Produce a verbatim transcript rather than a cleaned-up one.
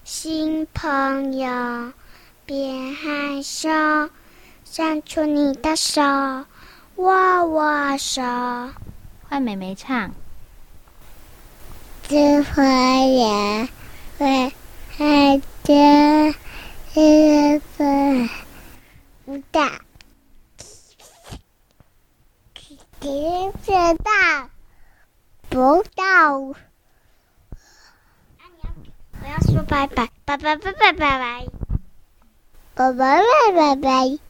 新朋友，别害羞，伸出你的手，握握手。 换妹妹唱。 智慧人会害羞，日本不大，听不到，不到。我要说拜拜，拜拜拜拜拜拜，拜拜拜拜拜。